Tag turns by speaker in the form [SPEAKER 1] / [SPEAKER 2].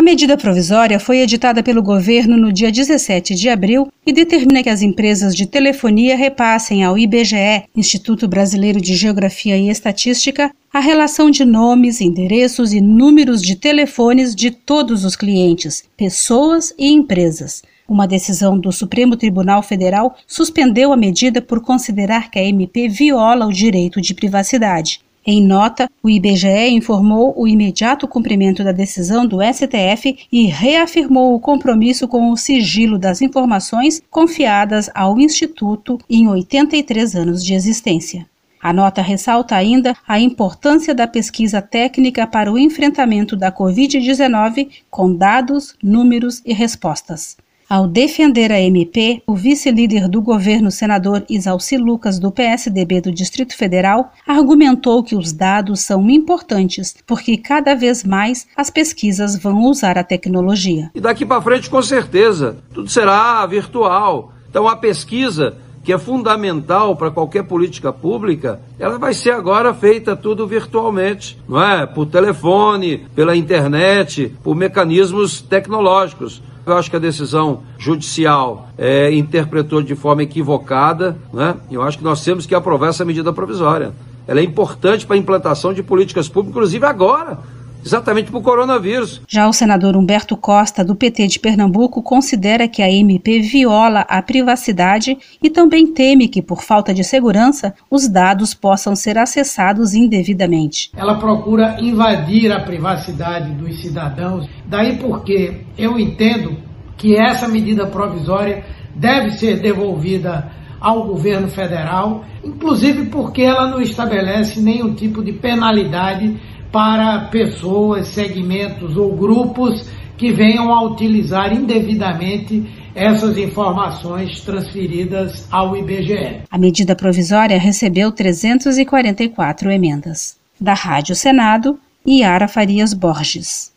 [SPEAKER 1] A medida provisória foi editada pelo governo no dia 17 de abril e determina que as empresas de telefonia repassem ao IBGE, Instituto Brasileiro de Geografia e Estatística, a relação de nomes, endereços e números de telefones de todos os clientes, pessoas e empresas. Uma decisão do Supremo Tribunal Federal suspendeu a medida por considerar que a MP viola o direito de privacidade. Em nota, o IBGE informou o imediato cumprimento da decisão do STF e reafirmou o compromisso com o sigilo das informações confiadas ao Instituto em 83 anos de existência. A nota ressalta ainda a importância da pesquisa técnica para o enfrentamento da Covid-19 com dados, números e respostas. Ao defender a MP, o vice-líder do governo, senador Isalci Lucas, do PSDB do Distrito Federal, argumentou que os dados são importantes, porque cada vez mais as pesquisas vão usar a tecnologia.
[SPEAKER 2] E daqui para frente, com certeza, tudo será virtual. Então a pesquisa, que é fundamental para qualquer política pública, ela vai ser agora feita tudo virtualmente, não é? Por telefone, pela internet, por mecanismos tecnológicos. Eu acho que a decisão judicial interpretou de forma equivocada, né? Eu acho que nós temos que aprovar essa medida provisória. Ela é importante para a implantação de políticas públicas, inclusive agora, exatamente para o coronavírus.
[SPEAKER 1] Já o senador Humberto Costa, do PT de Pernambuco, considera que a MP viola a privacidade e também teme que, por falta de segurança, os dados possam ser acessados indevidamente.
[SPEAKER 3] Ela procura invadir a privacidade dos cidadãos, daí porque eu entendo que essa medida provisória deve ser devolvida ao governo federal, inclusive porque ela não estabelece nenhum tipo de penalidade para pessoas, segmentos ou grupos que venham a utilizar indevidamente essas informações transferidas ao IBGE.
[SPEAKER 1] A medida provisória recebeu 344 emendas. Da Rádio Senado, Yara Farias Borges.